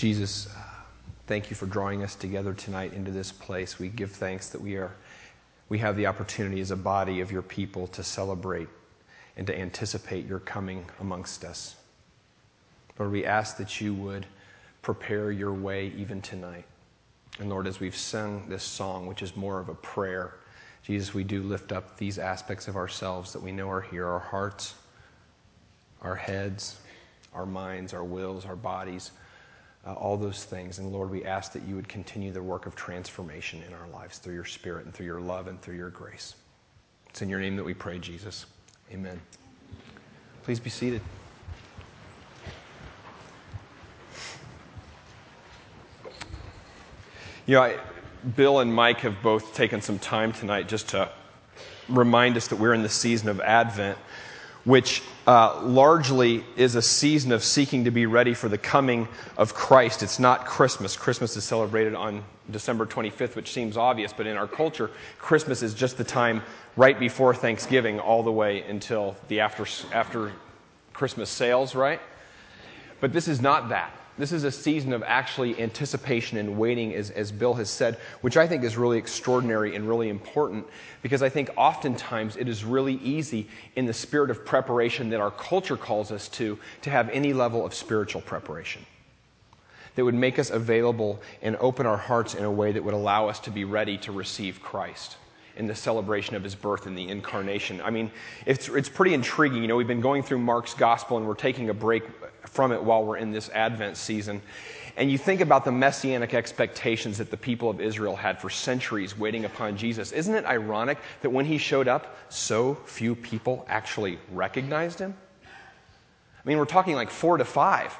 Jesus, thank you for drawing us together tonight into this place. We give thanks that we have the opportunity as a body of your people to celebrate and to anticipate your coming amongst us. Lord, we ask that you would prepare your way even tonight. And Lord, as we've sung this song, which is more of a prayer, Jesus, we do lift up these aspects of ourselves that we know are here, our hearts, our heads, our minds, our wills, our bodies, all those things. And Lord, we ask that you would continue the work of transformation in our lives through your Spirit and through your love and through your grace. It's in your name that we pray, Jesus. Amen. Please be seated. You know, Bill and Mike have both taken some time tonight just to remind us that we're in the season of Advent, which largely is a season of seeking to be ready for the coming of Christ. It's not Christmas. Christmas is celebrated on December 25th, which seems obvious, but in our culture, Christmas is just the time right before Thanksgiving all the way until the after Christmas sales, right? But this is not that. This is a season of actually anticipation and waiting, as Bill has said, which I think is really extraordinary and really important, because I think oftentimes it is really easy in the spirit of preparation that our culture calls us to have any level of spiritual preparation that would make us available and open our hearts in a way that would allow us to be ready to receive Christ in the celebration of his birth and the incarnation. I mean, it's pretty intriguing. You know, we've been going through Mark's gospel, and we're taking a break from it while we're in this Advent season. And you think about the messianic expectations that the people of Israel had for centuries waiting upon Jesus. Isn't it ironic that when he showed up, so few people actually recognized him? I mean, we're talking like 4 to 5.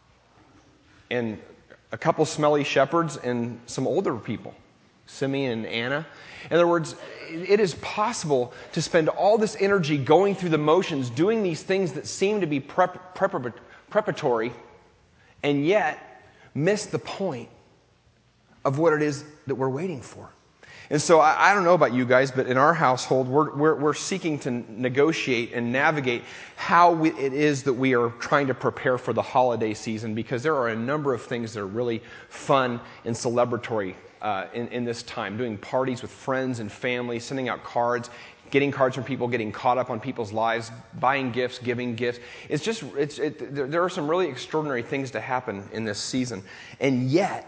And a couple smelly shepherds and some older people, Simeon and Anna. In other words, it is possible to spend all this energy going through the motions, doing these things that seem to be preparatory, and yet miss the point of what it is that we're waiting for. And so I don't know about you guys, but in our household, we're seeking to negotiate and navigate how it is that we are trying to prepare for the holiday season, because there are a number of things that are really fun and celebratory in this time. Doing parties with friends and family, sending out cards, getting cards from people, getting caught up on people's lives, buying gifts, giving gifts. There are some really extraordinary things to happen in this season. And yet,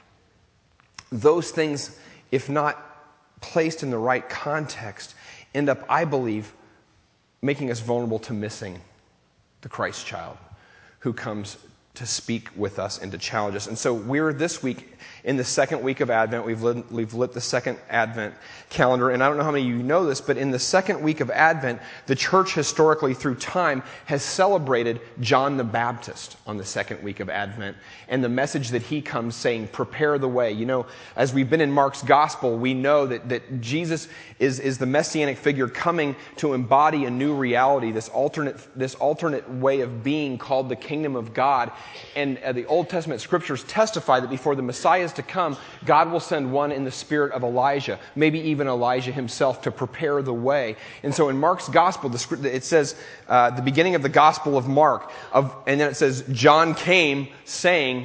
those things, if not placed in the right context, end up, I believe, making us vulnerable to missing the Christ child who comes to speak with us and to challenge us. And so we're this week in the second week of Advent. We've lit the second Advent calendar, and I don't know how many of you know this, but in the second week of Advent, the church historically through time has celebrated John the Baptist on the second week of Advent, and the message that he comes saying, prepare the way. You know, as we've been in Mark's gospel, we know that Jesus is the messianic figure coming to embody a new reality, this alternate way of being called the kingdom of God. And the Old Testament scriptures testify that before the Messiah is to come, God will send one in the spirit of Elijah, maybe even Elijah himself, to prepare the way. And so in Mark's gospel, it says, the beginning of the gospel of Mark, and then it says, John came saying,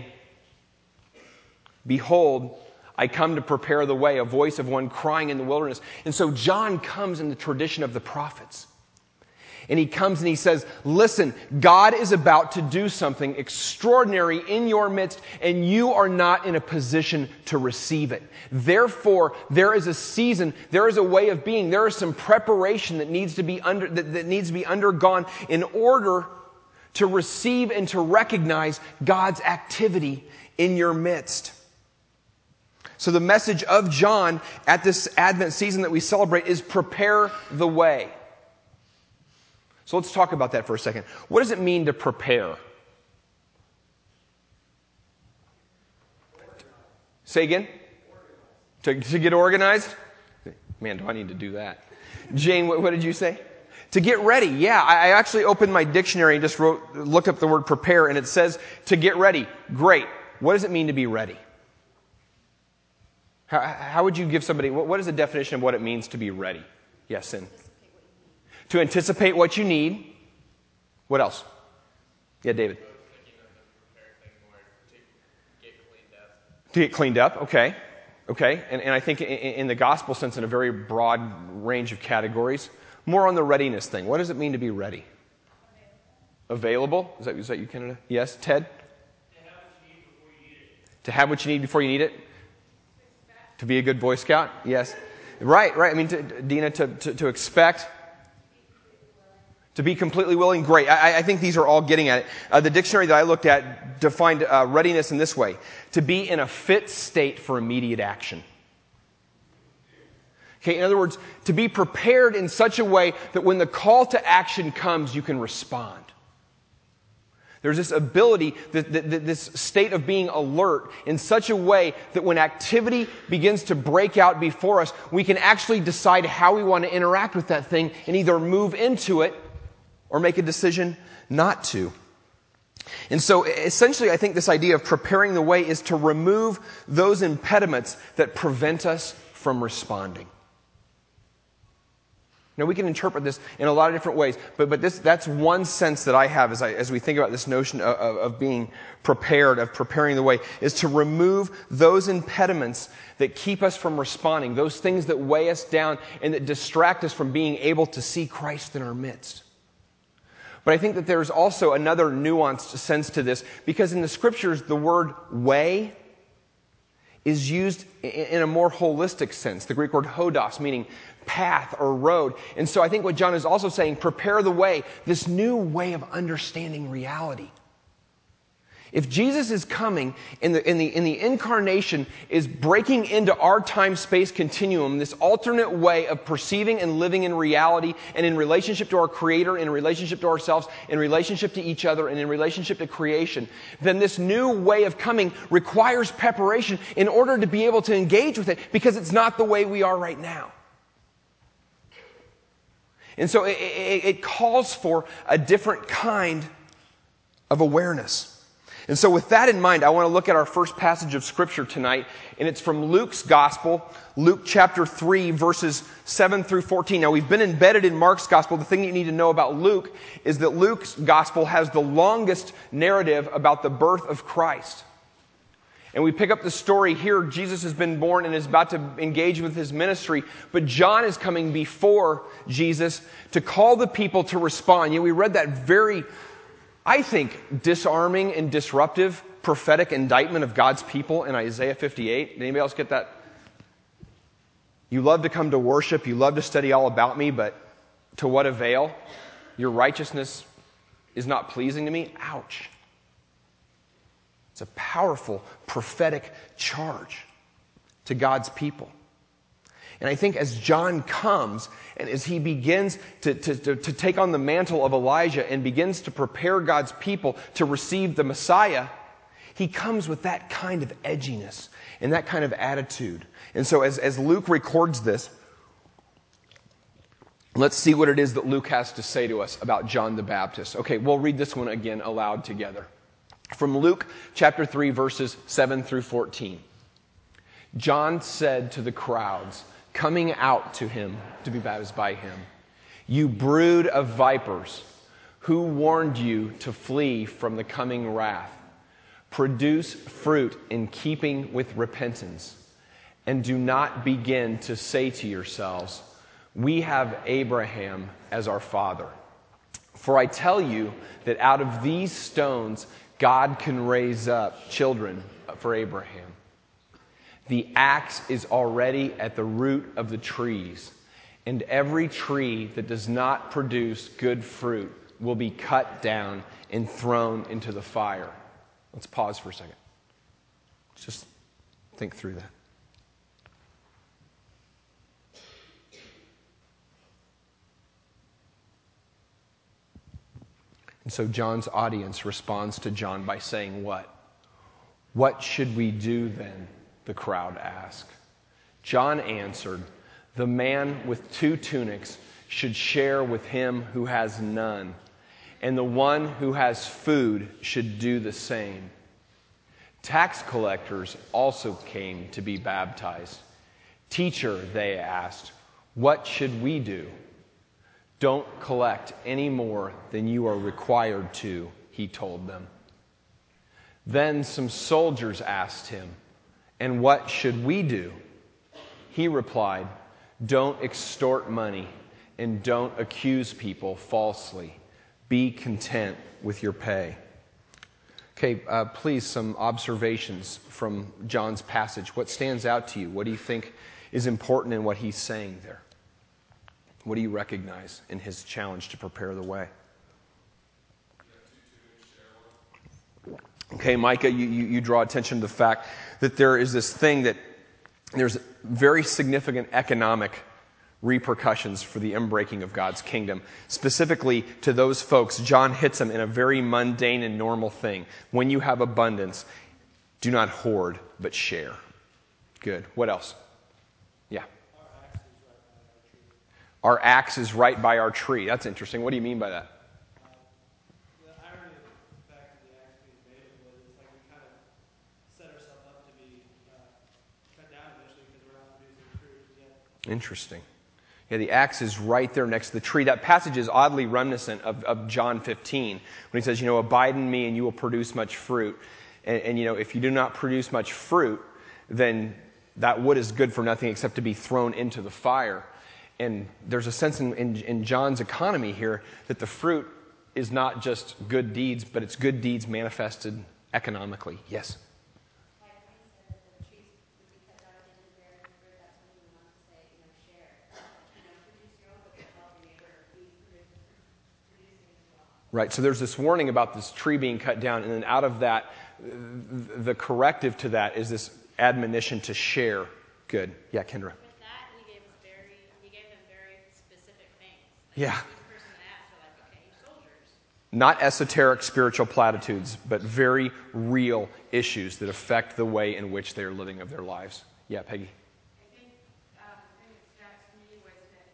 behold, I come to prepare the way, a voice of one crying in the wilderness. And so John comes in the tradition of the prophets. And he comes and he says, listen, God is about to do something extraordinary in your midst, and you are not in a position to receive it. Therefore, there is a season, there is a way of being, there is some preparation that needs to be undergone in order to receive and to recognize God's activity in your midst. So the message of John at this Advent season that we celebrate is prepare the way. So let's talk about that for a second. What does it mean to prepare? Say again? To get organized? Man, do I need to do that. Jane, what did you say? To get ready. Yeah, I actually opened my dictionary and just looked up the word prepare, and it says to get ready. Great. What does it mean to be ready? How would you give somebody, what is the definition of what it means to be ready? Yes, Sin. To anticipate what you need. What else? Yeah, David. To get cleaned up, okay. Okay, and I think in the gospel sense, in a very broad range of categories, more on the readiness thing. What does it mean to be ready? Available? Is that you, Canada? Yes, Ted? To have what you need before you need it? To be a good Boy Scout? Yes. Right. I mean, Dina, to expect. To be completely willing? Great. I think these are all getting at it. The dictionary that I looked at defined readiness in this way. To be in a fit state for immediate action. Okay, in other words, to be prepared in such a way that when the call to action comes, you can respond. There's this ability, this state of being alert in such a way that when activity begins to break out before us, we can actually decide how we want to interact with that thing and either move into it or make a decision not to. And so essentially I think this idea of preparing the way is to remove those impediments that prevent us from responding. Now, we can interpret this in a lot of different ways, but that's one sense that I have as we think about this notion of being prepared, of preparing the way, is to remove those impediments that keep us from responding, those things that weigh us down and that distract us from being able to see Christ in our midst. But I think that there's also another nuanced sense to this, because in the Scriptures, the word way is used in a more holistic sense. The Greek word hodos, meaning path or road. And so I think what John is also saying, prepare the way, this new way of understanding reality. If Jesus is coming in the incarnation is breaking into our time-space continuum, this alternate way of perceiving and living in reality and in relationship to our Creator, in relationship to ourselves, in relationship to each other, and in relationship to creation, then this new way of coming requires preparation in order to be able to engage with it, because it's not the way we are right now. And so it calls for a different kind of awareness. And so with that in mind, I want to look at our first passage of Scripture tonight, and it's from Luke's Gospel, Luke chapter 3, verses 7 through 14. Now, we've been embedded in Mark's Gospel. The thing you need to know about Luke is that Luke's Gospel has the longest narrative about the birth of Christ. And we pick up the story here. Jesus has been born and is about to engage with his ministry, but John is coming before Jesus to call the people to respond. We read that very, I think, disarming and disruptive prophetic indictment of God's people in Isaiah 58. Did anybody else get that? You love to come to worship, you love to study all about me, but to what avail? Your righteousness is not pleasing to me? Ouch. It's a powerful prophetic charge to God's people. And I think as John comes and as he begins to take on the mantle of Elijah and begins to prepare God's people to receive the Messiah, he comes with that kind of edginess and that kind of attitude. And so as Luke records this, let's see what it is that Luke has to say to us about John the Baptist. Okay, we'll read this one again aloud together. From Luke chapter 3, verses 7 through 14. John said to the crowds coming out to him to be baptized by him, "You brood of vipers, who warned you to flee from the coming wrath? Produce fruit in keeping with repentance, and do not begin to say to yourselves, 'We have Abraham as our father.' For I tell you that out of these stones God can raise up children for Abraham. The axe is already at the root of the trees, and every tree that does not produce good fruit will be cut down and thrown into the fire." Let's pause for a second. Just think through that. And so John's audience responds to John by saying what? "What should we do then?" the crowd asked. John answered, "The man with 2 tunics should share with him who has none, and the one who has food should do the same." Tax collectors also came to be baptized. "Teacher," they asked, "what should we do?" "Don't collect any more than you are required to," he told them. Then some soldiers asked him, And what should we do? He replied, don't extort money and don't accuse people falsely. Be content with your pay. Okay, please, some observations from John's passage. What stands out to you? What do you think is important in what he's saying there? What do you recognize in his challenge to prepare the way? Okay, Micah, you draw attention to the fact that there is this thing that there's very significant economic repercussions for the inbreaking of God's kingdom. Specifically to those folks, John hits them in a very mundane and normal thing. When you have abundance, do not hoard, but share. Good. What else? Yeah. Our axe is right by our tree. That's interesting. What do you mean by that? The irony of the fact that the axe being made was it's like we kind of set ourselves up to be cut down eventually because we're not producing fruit yet. Interesting. Yeah, the axe is right there next to the tree. That passage is oddly reminiscent of John 15 when he says, abide in me and you will produce much fruit. And if you do not produce much fruit, then that wood is good for nothing except to be thrown into the fire. And there's a sense in John's economy here that the fruit is not just good deeds, but it's good deeds manifested economically. Yes? Like when he said that the trees would be cut down at the end of the year, that's when he went on to say, share. Produce your own, but help your neighbor who's producing as well. Right, so there's this warning about this tree being cut down, and then out of that, the corrective to that is this admonition to share. Good. Yeah, Kendra. With that, he gave them very specific things. Yeah. Each person that asked are like, okay, soldiers. Not esoteric spiritual platitudes, but very real issues that affect the way in which they are living of their lives. Yeah, Peggy. I think the thing that stood out to me was that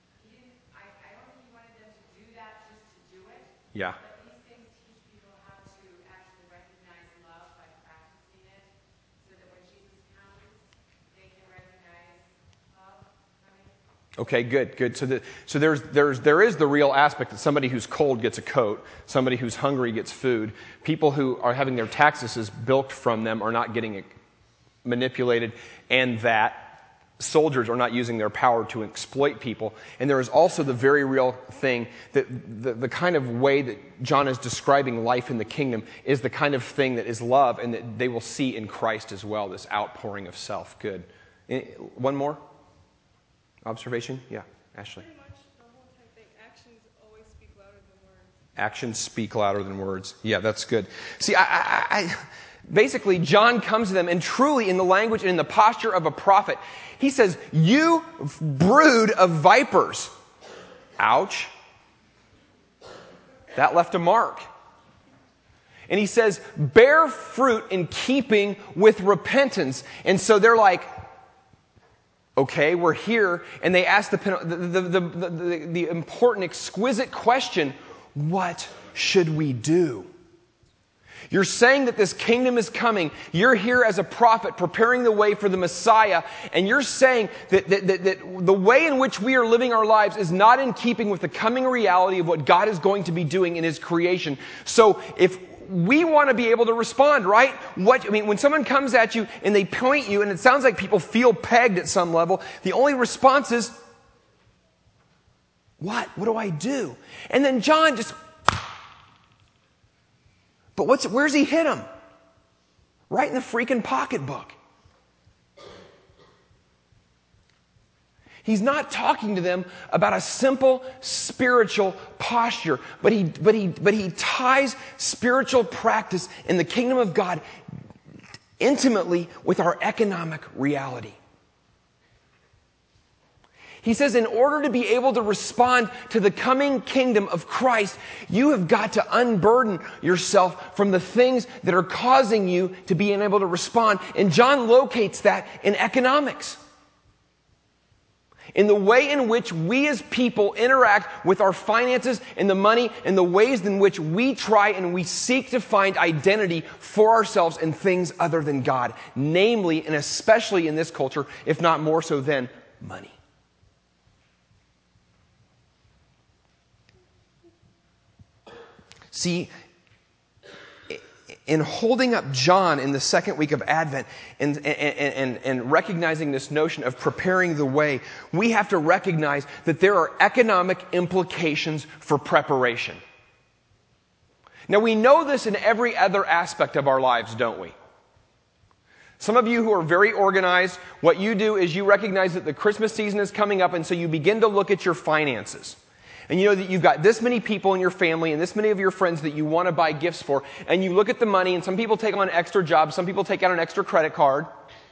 I don't think he wanted them to do that just to do it. Yeah. But these things teach people how to actually recognize love by practicing it, so that when Jesus comes, they can recognize love coming. Okay, good. So there is the real aspect that somebody who's cold gets a coat, somebody who's hungry gets food, people who are having their taxes bilked from them are not getting manipulated, and that soldiers are not using their power to exploit people. And there is also the very real thing that the kind of way that John is describing life in the kingdom is the kind of thing that is love and that they will see in Christ as well, this outpouring of self. Good. One more observation? Yeah, Ashley. Pretty much the whole entire thing. Actions always speak louder than words. Actions speak louder than words. Yeah, that's good. See, basically, John comes to them, and truly in the language and in the posture of a prophet, he says, you brood of vipers. Ouch. That left a mark. And he says, bear fruit in keeping with repentance. And so they're like, okay, we're here. And they ask the important, exquisite question, what should we do? You're saying that this kingdom is coming. You're here as a prophet preparing the way for the Messiah. And you're saying that the way in which we are living our lives is not in keeping with the coming reality of what God is going to be doing in His creation. So if we want to be able to respond, right? When someone comes at you and they point you, and it sounds like people feel pegged at some level, the only response is, what? What do I do? And then John just... But where's he hit him? Right in the freaking pocketbook. He's not talking to them about a simple spiritual posture, but he ties spiritual practice in the kingdom of God intimately with our economic reality. He says, in order to be able to respond to the coming kingdom of Christ, you have got to unburden yourself from the things that are causing you to be able to respond. And John locates that in economics. In the way in which we as people interact with our finances and the money, and the ways in which we try and we seek to find identity for ourselves in things other than God. Namely, and especially in this culture, if not more so than money. See, in holding up John in the second week of Advent and recognizing this notion of preparing the way, we have to recognize that there are economic implications for preparation. Now, we know this in every other aspect of our lives, don't we? Some of you who are very organized, what you do is you recognize that the Christmas season is coming up, and so you begin to look at your finances. And you know that you've got this many people in your family and this many of your friends that you want to buy gifts for. And you look at the money, and some people take on extra jobs, some people take out an extra credit card.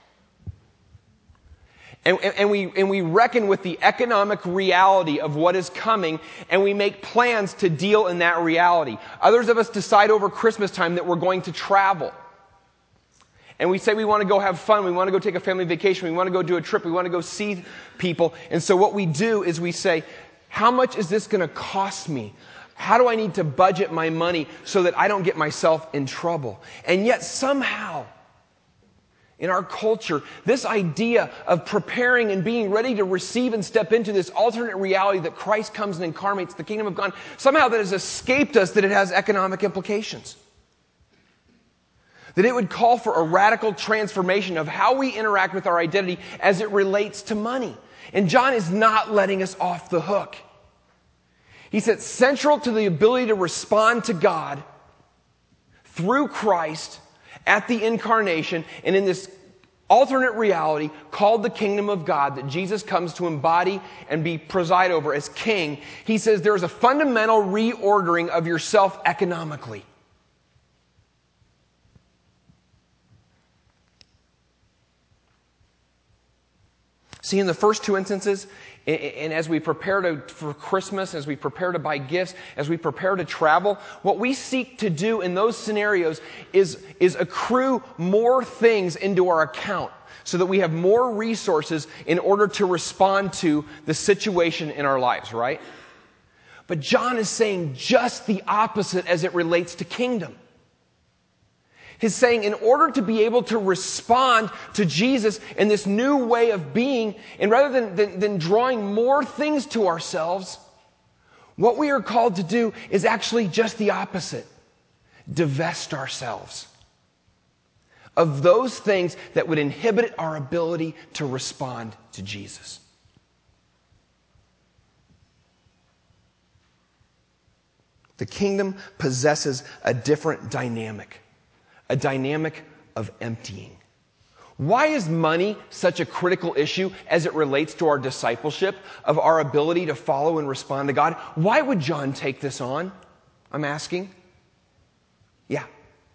And we reckon with the economic reality of what is coming, and we make plans to deal in that reality. Others of us decide over Christmas time that we're going to travel. And we say we want to go have fun, we want to go take a family vacation, we want to go do a trip, we want to go see people. And so what we do is we say, how much is this going to cost me? How do I need to budget my money so that I don't get myself in trouble? And yet somehow, in our culture, this idea of preparing and being ready to receive and step into this alternate reality that Christ comes and incarnates the kingdom of God, somehow that has escaped us that it has economic implications. That it would call for a radical transformation of how we interact with our identity as it relates to money. And John is not letting us off the hook. He said central to the ability to respond to God through Christ at the incarnation and in this alternate reality called the kingdom of God that Jesus comes to embody and preside over as king. He says there's a fundamental reordering of yourself economically. See, in the first two instances, and as we prepare for Christmas, as we prepare to buy gifts, as we prepare to travel, what we seek to do in those scenarios is accrue more things into our account so that we have more resources in order to respond to the situation in our lives, right? But John is saying just the opposite as it relates to kingdom. He's saying in order to be able to respond to Jesus in this new way of being, and rather than drawing more things to ourselves, what we are called to do is actually just the opposite. Divest ourselves of those things that would inhibit our ability to respond to Jesus. The kingdom possesses a different dynamic. A dynamic of emptying. Why is money such a critical issue as it relates to our discipleship, of our ability to follow and respond to God? Why would John take this on? I'm asking. Yeah.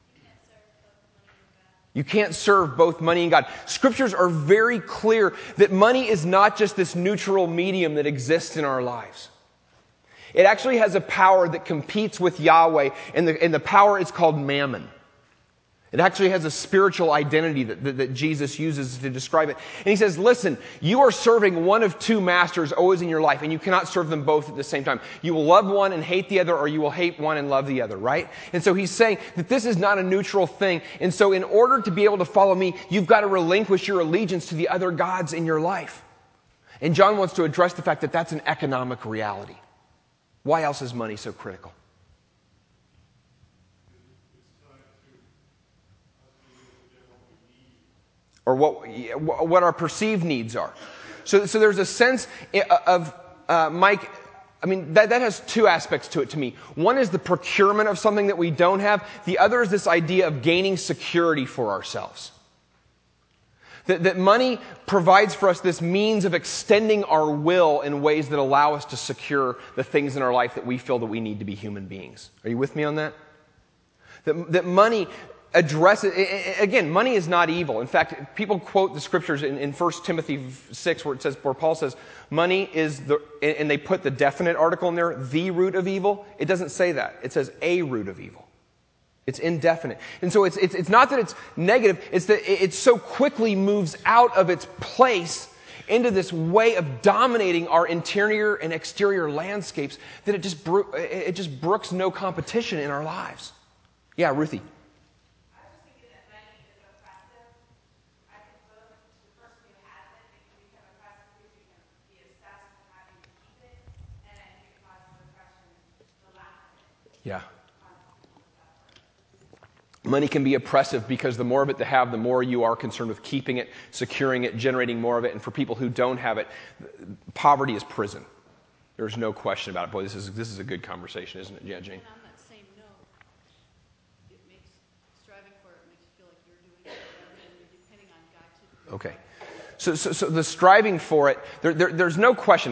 You can't serve both money and God. Scriptures are very clear that money is not just this neutral medium that exists in our lives. It actually has a power that competes with Yahweh, and the power is called mammon. It actually has a spiritual identity that Jesus uses to describe it. And he says, listen, you are serving one of two masters always in your life, and you cannot serve them both at the same time. You will love one and hate the other, or you will hate one and love the other, right? And so he's saying that this is not a neutral thing. And so in order to be able to follow me, you've got to relinquish your allegiance to the other gods in your life. And John wants to address the fact that that's an economic reality. Why else is money so critical? Or what our perceived needs are. So there's a sense of, Mike, I mean, that has two aspects to it to me. One is the procurement of something that we don't have. The other is this idea of gaining security for ourselves. That money provides for us this means of extending our will in ways that allow us to secure the things in our life that we feel that we need to be human beings. Are you with me on that? That money addresses, again, money is not evil. In fact, people quote the scriptures in 1 Timothy 6 where Paul says, money is and they put the definite article in there, the root of evil. It doesn't say that. It says a root of evil. It's indefinite. And so it's not that it's negative, it's that it so quickly moves out of its place into this way of dominating our interior and exterior landscapes that it just brooks no competition in our lives. Yeah, Ruthie. Yeah. Money can be oppressive because the more of it they have, the more you are concerned with keeping it, securing it, generating more of it. And for people who don't have it, poverty is prison. There's no question about it. Boy, this is a good conversation, isn't it? Yeah, Jane? And on that same note, it makes striving for it makes you feel like you're doing it rather than you're depending on God to. Okay. So the striving for it, there's no question.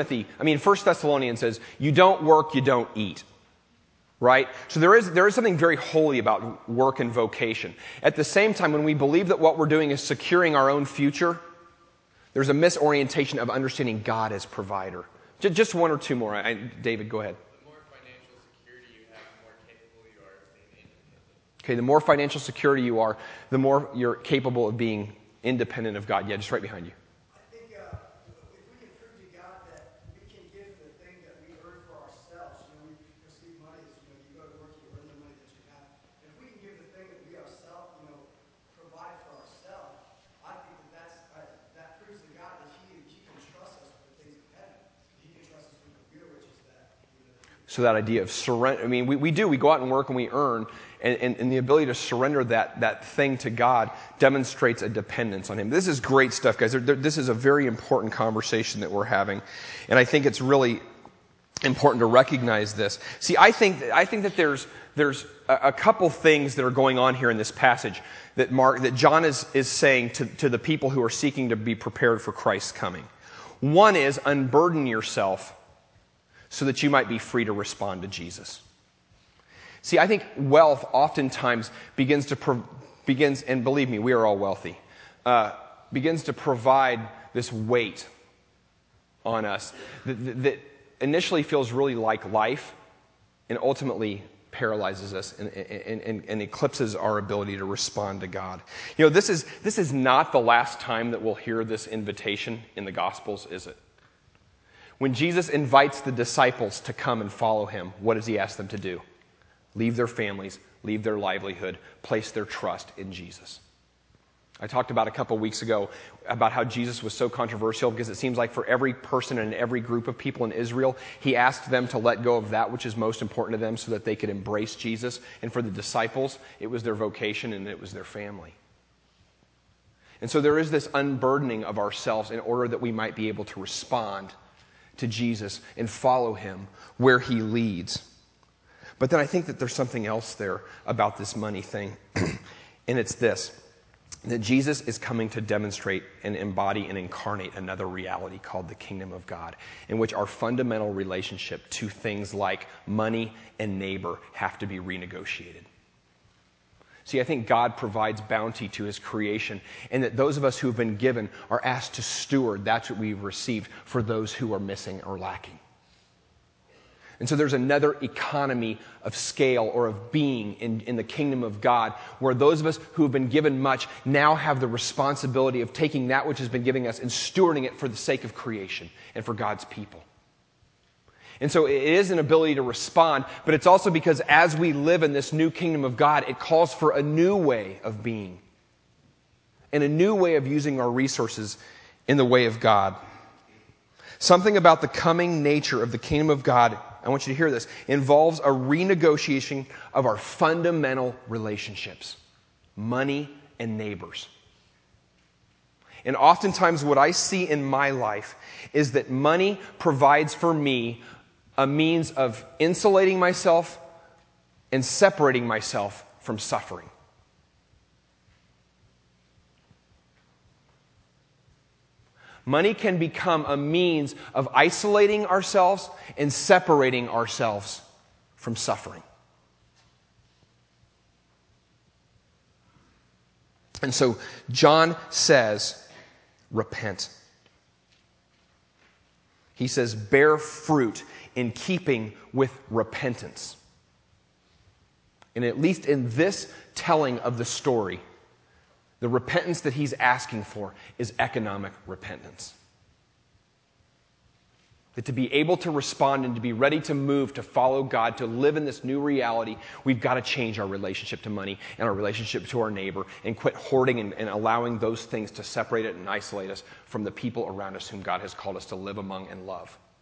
1 Thessalonians says, you don't work, you don't eat. Right? So there is something very holy about work and vocation. At the same time, when we believe that what we're doing is securing our own future, there's a misorientation of understanding God as provider. Just one or two more. David, go ahead. The more financial security you have, the more capable you are of being independent. Okay, the more financial security you are, the more you're capable of being independent of God. Yeah, just right behind you. I think if we can prove to God that we can give the thing that we earn for ourselves, we receive money as you go to work, you earn the money that you have. If we can give the thing that we ourselves, provide for ourselves, I think that proves to God that He can trust us with the things of heaven. He can trust us with the real riches that. So that idea of surrender, we go out and work and we earn, and the ability to surrender that thing to God demonstrates a dependence on Him. This is great stuff, guys. This is a very important conversation that we're having, and I think it's really important to recognize this. See, I think that there's a couple things that are going on here in this passage that John is saying to the people who are seeking to be prepared for Christ's coming. One is unburden yourself so that you might be free to respond to Jesus. See, I think wealth oftentimes begins, and believe me, we are all wealthy, begins to provide this weight on us that initially feels really like life and ultimately paralyzes us and eclipses our ability to respond to God. This is not the last time that we'll hear this invitation in the Gospels, is it? When Jesus invites the disciples to come and follow Him, what does He ask them to do? Leave their families, leave their livelihood, place their trust in Jesus. I talked about a couple weeks ago about how Jesus was so controversial because it seems like for every person and every group of people in Israel, He asked them to let go of that which is most important to them so that they could embrace Jesus. And for the disciples, it was their vocation and it was their family. And so there is this unburdening of ourselves in order that we might be able to respond to Jesus and follow Him where He leads. But then I think that there's something else there about this money thing. And it's this, that Jesus is coming to demonstrate and embody and incarnate another reality called the kingdom of God, in which our fundamental relationship to things like money and neighbor have to be renegotiated. See, I think God provides bounty to His creation, and that those of us who have been given are asked to steward that's what we've received for those who are missing or lacking. And so there's another economy of scale or of being in the kingdom of God, where those of us who have been given much now have the responsibility of taking that which has been given us and stewarding it for the sake of creation and for God's people. And so it is an ability to respond, but it's also because as we live in this new kingdom of God, it calls for a new way of being and a new way of using our resources in the way of God. Something about the coming nature of the kingdom of God, I want you to hear this, involves a renegotiation of our fundamental relationships, money and neighbors. And oftentimes what I see in my life is that money provides for me a means of insulating myself and separating myself from suffering. Money can become a means of isolating ourselves and separating ourselves from suffering. And so John says, repent. He says, bear fruit in keeping with repentance. And at least in this telling of the story, the repentance that he's asking for is economic repentance. That to be able to respond and to be ready to move, to follow God, to live in this new reality, we've got to change our relationship to money and our relationship to our neighbor and quit hoarding and allowing those things to separate it and isolate us from the people around us whom God has called us to live among and love.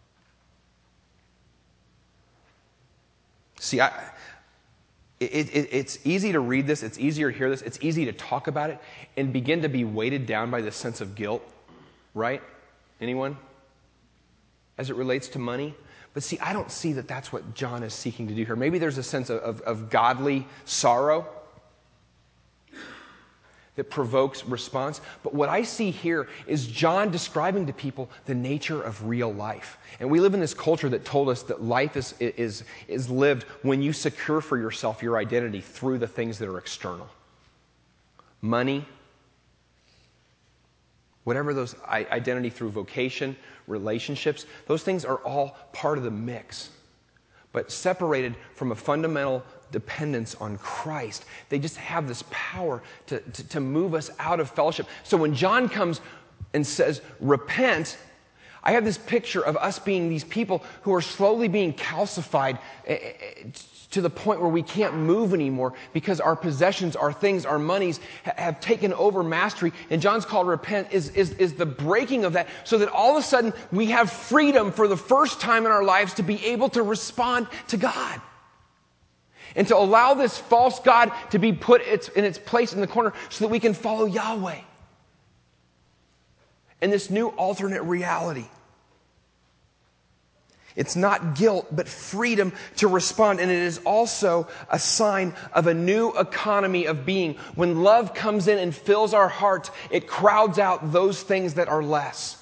It's easy to read this. It's easier to hear this. It's easy to talk about it and begin to be weighted down by this sense of guilt, right? Anyone? As it relates to money. But see, I don't see that that's what John is seeking to do here. Maybe there's a sense of godly sorrow that provokes response. But what I see here is John describing to people the nature of real life. And we live in this culture that told us that life is lived when you secure for yourself your identity through the things that are external. Money, whatever those, identity through vocation, relationships, those things are all part of the mix. But separated from a fundamental dependence on Christ, they just have this power to move us out of fellowship. So when John comes and says, repent, I have this picture of us being these people who are slowly being calcified to the point where we can't move anymore because our possessions, our things, our monies have taken over mastery. And John's call to repent is the breaking of that, so that all of a sudden we have freedom for the first time in our lives to be able to respond to God. And to allow this false God to be put in its place in the corner so that we can follow Yahweh. And this new alternate reality. It's not guilt, but freedom to respond. And it is also a sign of a new economy of being. When love comes in and fills our hearts, it crowds out those things that are less.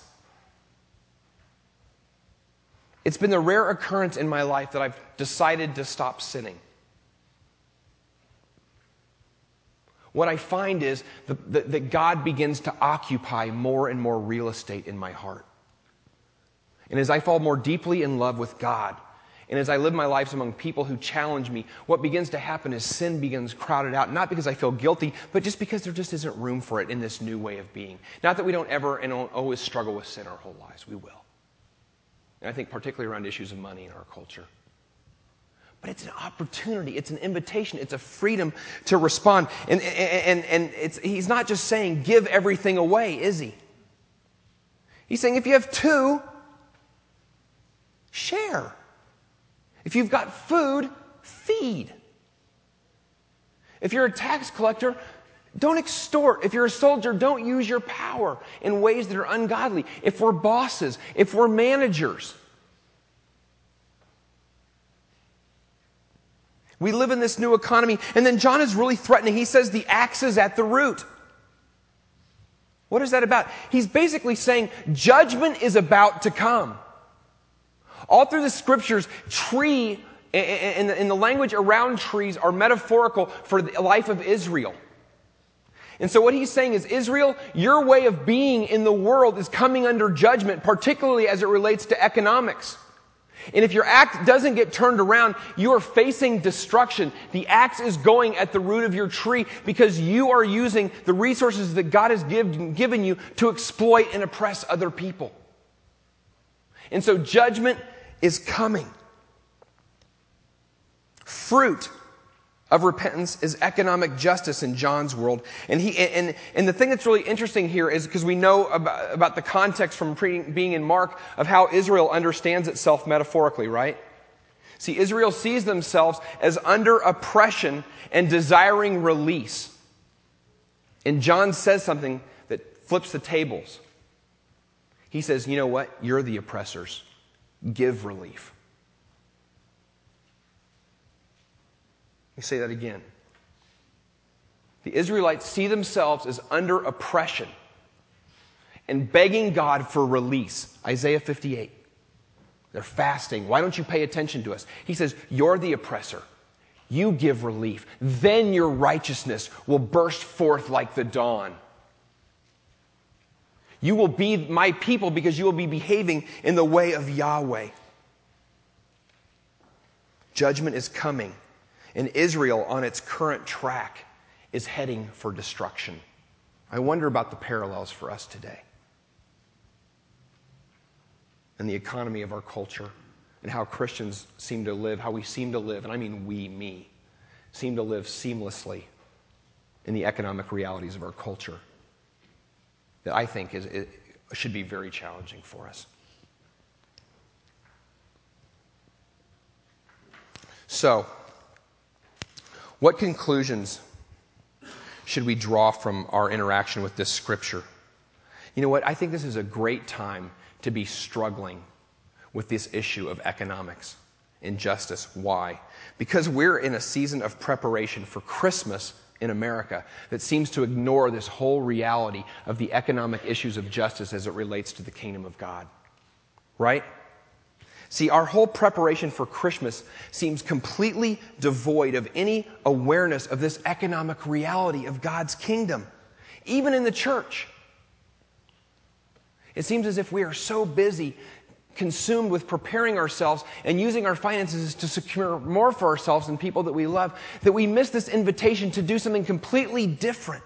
It's been the rare occurrence in my life that I've decided to stop sinning. What I find is that God begins to occupy more and more real estate in my heart. And as I fall more deeply in love with God, and as I live my life among people who challenge me, what begins to happen is sin begins crowded out, not because I feel guilty, but just because there just isn't room for it in this new way of being. Not that we don't ever and don't always struggle with sin our whole lives. We will. And I think particularly around issues of money in our culture. But it's an opportunity, it's an invitation, it's a freedom to respond. And he's not just saying give everything away, is he? He's saying if you have two, share. If you've got food, feed. If you're a tax collector, don't extort. If you're a soldier, don't use your power in ways that are ungodly. If we're bosses, if we're managers. We live in this new economy. And then John is really threatening. He says the axe is at the root. What is that about? He's basically saying judgment is about to come. All through the scriptures, tree and the language around trees are metaphorical for the life of Israel. And so what he's saying is, Israel, your way of being in the world is coming under judgment, particularly as it relates to economics. And if your act doesn't get turned around, you are facing destruction. The axe is going at the root of your tree because you are using the resources that God has given you to exploit and oppress other people. And so judgment is coming. Fruit of repentance is economic justice in John's world. And the thing that's really interesting here is because we know about the context from being in Mark of how Israel understands itself metaphorically, right? See, Israel sees themselves as under oppression and desiring release. And John says something that flips the tables. He says, you know what? You're the oppressors. Give relief. Let me say that again. The Israelites see themselves as under oppression and begging God for release. Isaiah 58. They're fasting. Why don't you pay attention to us? He says, you're the oppressor. You give relief. Then your righteousness will burst forth like the dawn. You will be my people because you will be behaving in the way of Yahweh. Judgment is coming, and Israel, on its current track, is heading for destruction. I wonder about the parallels for us today and the economy of our culture and how Christians seem to live, how we seem to live, and I mean me, seem to live seamlessly in the economic realities of our culture. That I think should be very challenging for us. So, What conclusions should we draw from our interaction with this scripture? You know what? I think this is a great time to be struggling with this issue of economics and justice. Why? Because we're in a season of preparation for Christmas in America that seems to ignore this whole reality of the economic issues of justice as it relates to the kingdom of God. Right? See, our whole preparation for Christmas seems completely devoid of any awareness of this economic reality of God's kingdom, even in the church. It seems as if we are so busy, consumed with preparing ourselves and using our finances to secure more for ourselves and people that we love, that we miss this invitation to do something completely different.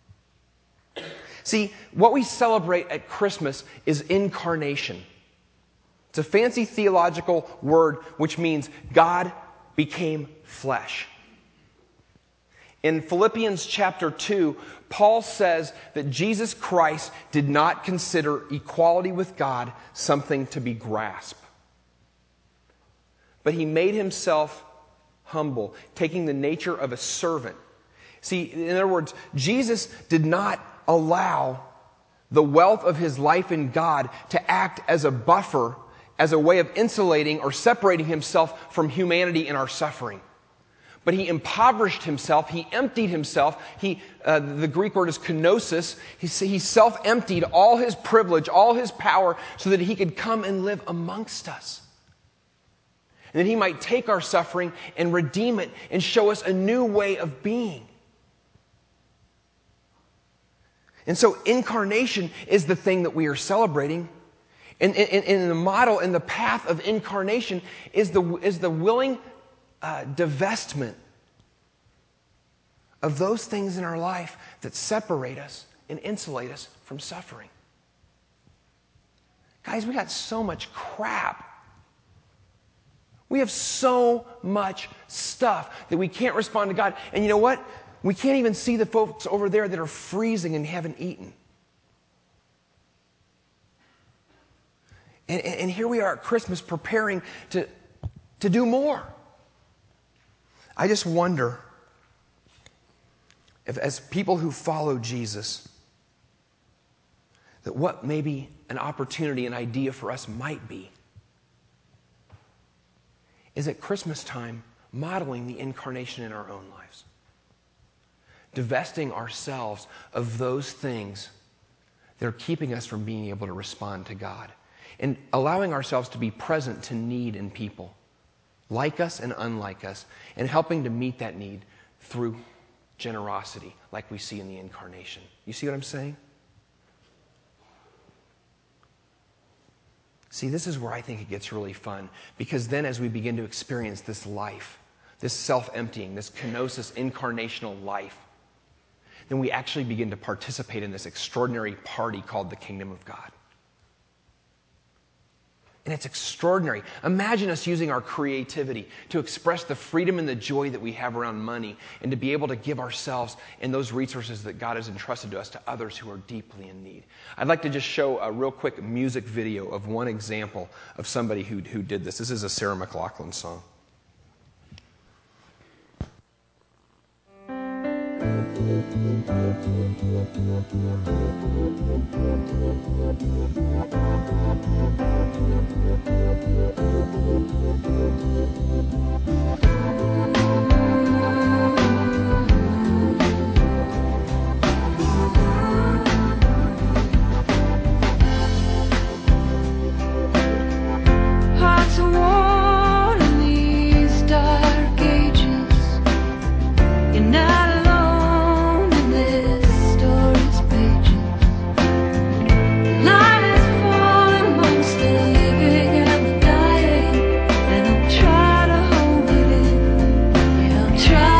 See, what we celebrate at Christmas is incarnation. It's a fancy theological word which means God became flesh. In Philippians chapter 2, Paul says that Jesus Christ did not consider equality with God something to be grasped. But he made himself humble, taking the nature of a servant. See, in other words, Jesus did not allow the wealth of his life in God to act as a buffer, as a way of insulating or separating himself from humanity in our suffering. But he impoverished himself. He emptied himself. The Greek word is kenosis. He self-emptied all his privilege, all his power, so that he could come and live amongst us. And that he might take our suffering and redeem it and show us a new way of being. And so incarnation is the thing that we are celebrating. And the model and the path of incarnation is the willing divestment of those things in our life that separate us and insulate us from suffering. Guys, we got so much crap. We have so much stuff that we can't respond to God. And you know what? We can't even see the folks over there that are freezing and haven't eaten. And here we are at Christmas preparing to do more. I just wonder if, as people who follow Jesus, that what maybe an opportunity, an idea for us might be, is at Christmas time modeling the incarnation in our own lives. Divesting ourselves of those things that are keeping us from being able to respond to God. And allowing ourselves to be present to need in people, like us and unlike us, and helping to meet that need through generosity, like we see in the incarnation. You see what I'm saying? See, this is where I think it gets really fun, because then as we begin to experience this life, this self-emptying, this kenosis incarnational life, then we actually begin to participate in this extraordinary party called the kingdom of God. And it's extraordinary. Imagine us using our creativity to express the freedom and the joy that we have around money, and to be able to give ourselves and those resources that God has entrusted to us to others who are deeply in need. I'd like to just show a real quick music video of one example of somebody who did this. This is a Sarah McLachlan song. Hearts are worn in these dark ages. You're not alone in this story's pages. Light is falling amongst the living and the dying, and I'll try to hold it in. Yeah, I'll try.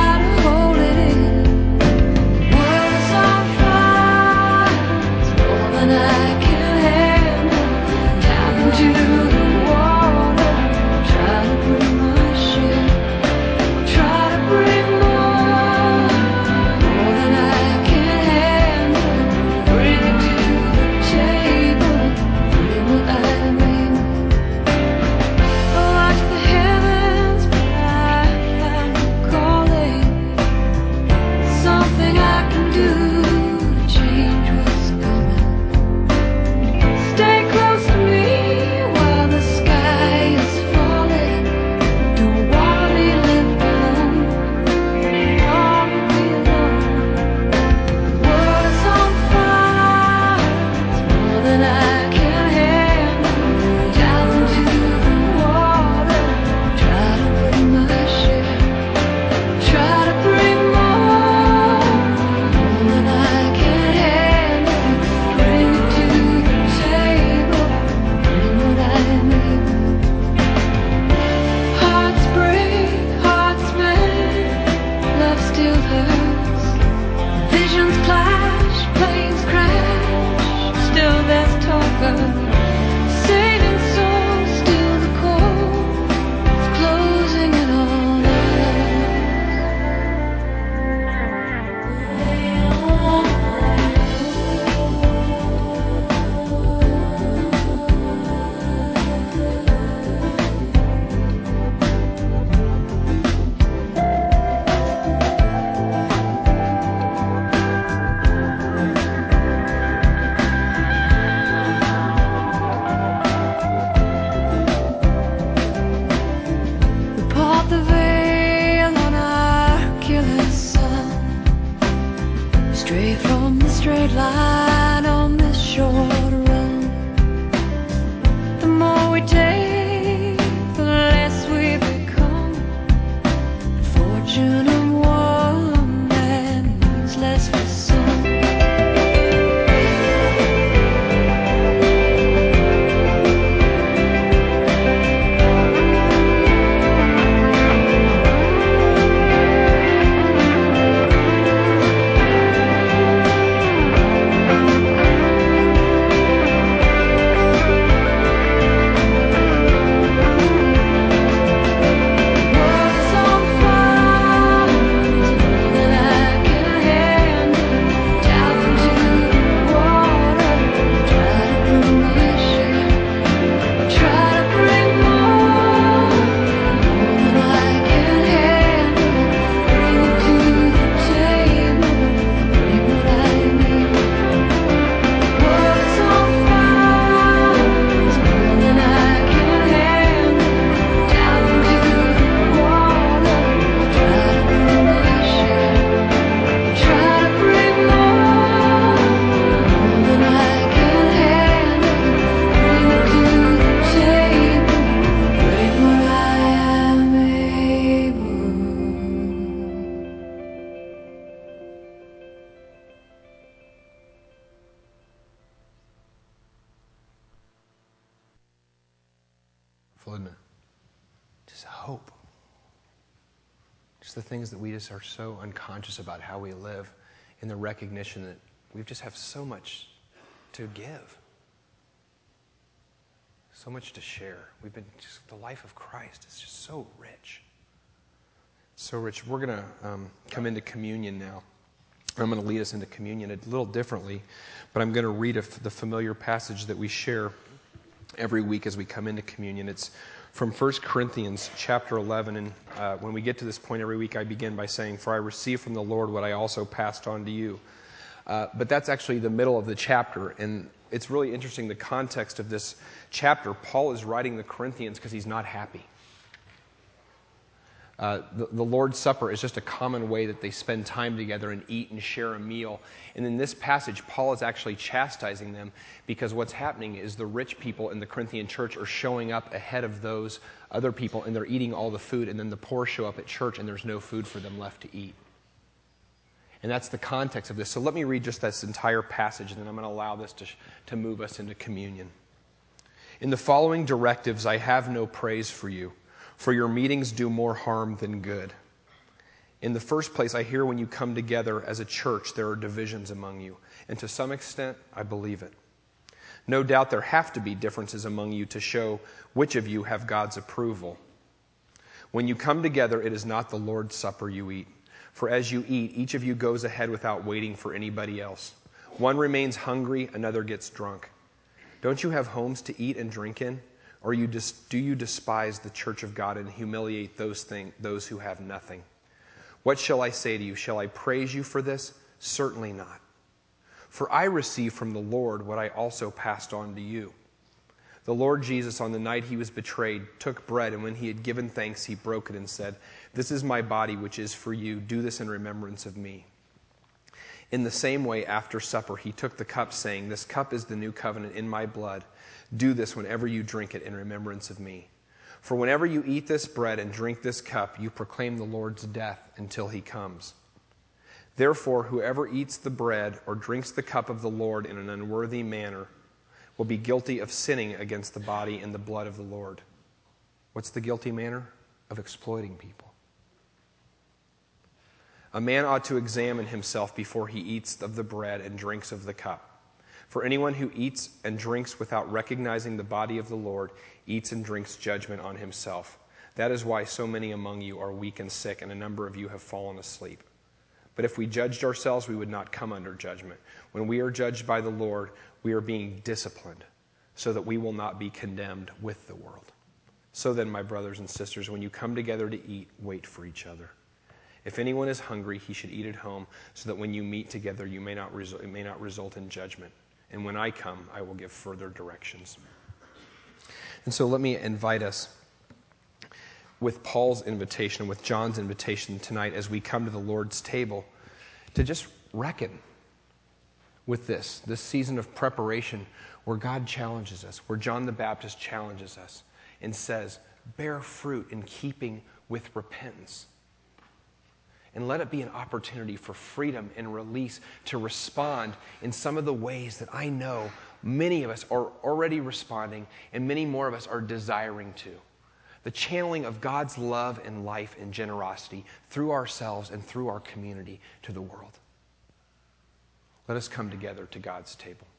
from the straight line on this short run. The more we take, the less we become. The fortune of one man means less for some. Isn't it? Just hope. Just the things that we just are so unconscious about how we live, in the recognition that we just have so much to give, so much to share. We've been just, the life of Christ is just so rich. So rich. We're going to come into communion now. I'm going to lead us into communion a little differently, but I'm going to read the familiar passage that we share every week as we come into communion. It's from 1 Corinthians chapter 11, and when we get to this point every week, I begin by saying, "For I received from the Lord what I also passed on to you." But that's actually the middle of the chapter, and it's really interesting, the context of this chapter. Paul is writing the Corinthians because he's not happy. The Lord's Supper is just a common way that they spend time together and eat and share a meal. And in this passage, Paul is actually chastising them because what's happening is the rich people in the Corinthian church are showing up ahead of those other people, and they're eating all the food, and then the poor show up at church and there's no food for them left to eat. And that's the context of this. So let me read just this entire passage, and then I'm going to allow this to move us into communion. "In the following directives, I have no praise for you, for your meetings do more harm than good. In the first place, I hear when you come together as a church, there are divisions among you, and to some extent, I believe it. No doubt there have to be differences among you to show which of you have God's approval. When you come together, it is not the Lord's Supper you eat. For as you eat, each of you goes ahead without waiting for anybody else. One remains hungry, another gets drunk. Don't you have homes to eat and drink in? Or do you despise the church of God and humiliate those who have nothing? What shall I say to you? Shall I praise you for this? Certainly not. For I received from the Lord what I also passed on to you. The Lord Jesus, on the night he was betrayed, took bread, and when he had given thanks, he broke it and said, 'This is my body, which is for you. Do this in remembrance of me.' In the same way, after supper, he took the cup, saying, 'This cup is the new covenant in my blood. Do this whenever you drink it in remembrance of me. For whenever you eat this bread and drink this cup, you proclaim the Lord's death until he comes. Therefore, whoever eats the bread or drinks the cup of the Lord in an unworthy manner will be guilty of sinning against the body and the blood of the Lord.'" What's the guilty manner? Of exploiting people. "A man ought to examine himself before he eats of the bread and drinks of the cup. For anyone who eats and drinks without recognizing the body of the Lord eats and drinks judgment on himself. That is why so many among you are weak and sick, and a number of you have fallen asleep. But if we judged ourselves, we would not come under judgment. When we are judged by the Lord, we are being disciplined, so that we will not be condemned with the world. So then, my brothers and sisters, when you come together to eat, wait for each other. If anyone is hungry, he should eat at home, so that when you meet together, it may not result in judgment. And when I come, I will give further directions." And so let me invite us, with Paul's invitation, with John's invitation tonight, as we come to the Lord's table, to just reckon with this season of preparation where God challenges us, where John the Baptist challenges us and says, bear fruit in keeping with repentance. And let it be an opportunity for freedom and release to respond in some of the ways that I know many of us are already responding and many more of us are desiring to. The channeling of God's love and life and generosity through ourselves and through our community to the world. Let us come together to God's table.